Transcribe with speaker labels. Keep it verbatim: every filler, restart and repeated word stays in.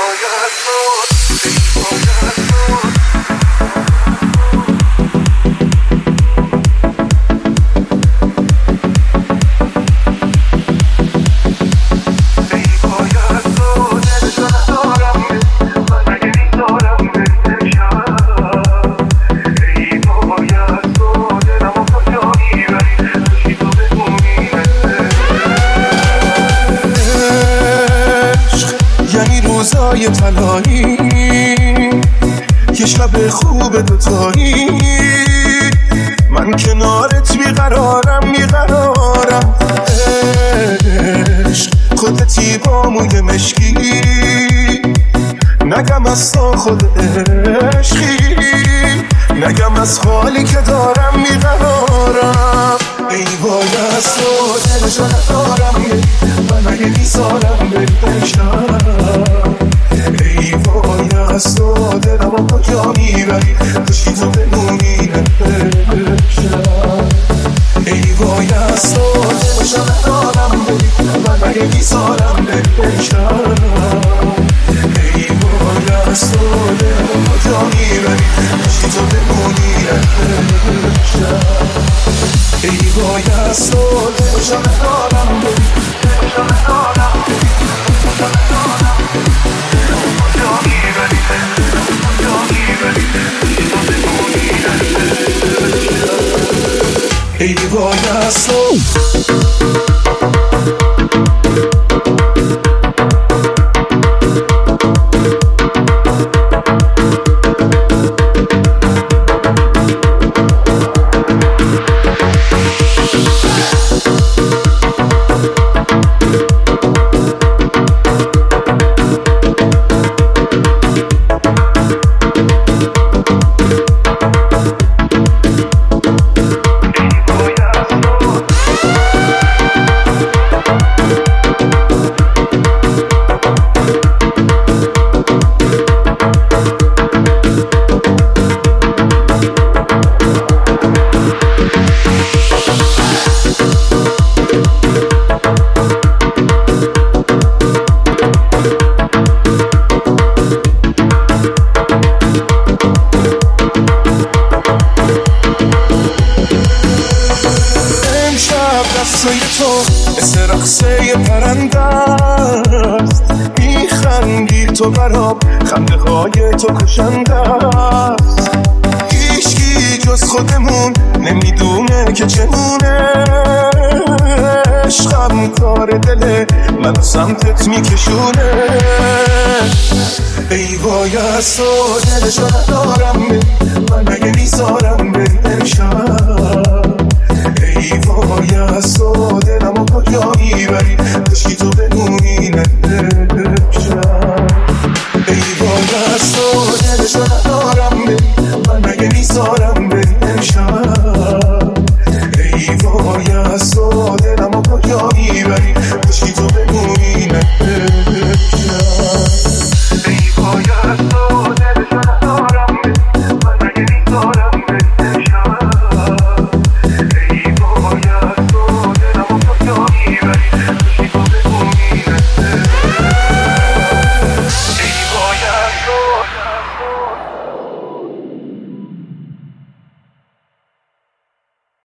Speaker 1: روزای تنهایی یه شب خوب دوتایی من کنارت بیقرارم بیقرارم عشق خودتی با موی مشکی نگم از تا خود عشقی نگم از حالی که دارم بیقرارم ای وای از تو دلشو ندارم من اگه میذارم بهشم ای وای از تو دلم و کجا میبری کشی تو بمونی نبشم ای وای از تو دلشو ندارم من اگه میذارم بهشم ای وای از تو دلم و کجا میبری کشی تو بمونی نبشم ای وای از تو دلشو ندارم دلشو ندارم دلشو ندارم کجا میبری کجا میبری کشی تو بمونی نبشم ای وای از تو دستای تو مثل رقصه پرنده است میخندی تو برام خنده های تو کشنده است هیچکی جز خودمون نمیدونه که چمونه عشقم کار دله منو سمتت میکشونه ای وای از تو دلشو ندارم من اگه میذارم بهشم